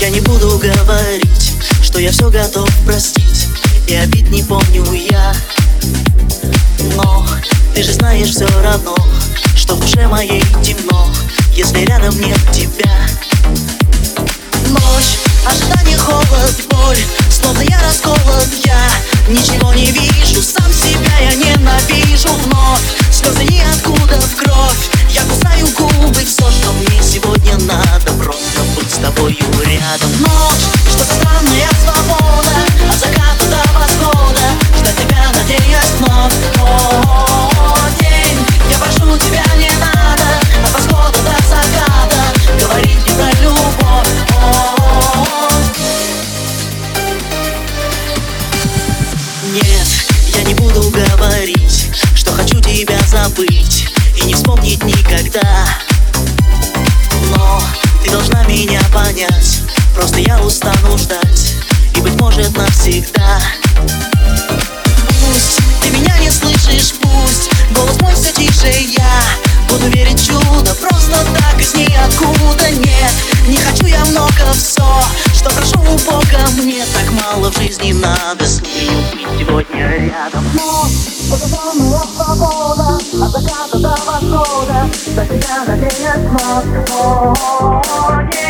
Я не буду говорить, что я все готов простить, и обид не помню я. Но ты же знаешь все равно, что в душе моей темно, если рядом нет тебя. Ночь, ожидание, холод, боль, словно я расколот, я ничего не вижу, сам себя я ненавижу. Вновь слезы ниоткуда в кровь, я кусаю губы, все, что мне сегодня надо, просто быть с тобою рядом. Ночь, что-то странная свобода, от заката до восхода, ждать тебя, надеясь вновь. О, день, я прошу тебя, не надо, от восхода до заката говорить мне про любовь. Нет, я не буду говорить, что хочу тебя забыть и не вспомнить никогда. Но ты должна меня понять, просто я устану ждать, и, быть может, навсегда. Пусть ты меня не слышишь, пусть голос мой все тише, я буду верить в чудо, просто так из ниоткуда. Нет, не хочу я много, все, что прошу у Бога, мне так мало в жизни надо с нею быть сегодня рядом. Но это самая свобода, от заката до восхода, до тебя надеясь вновь.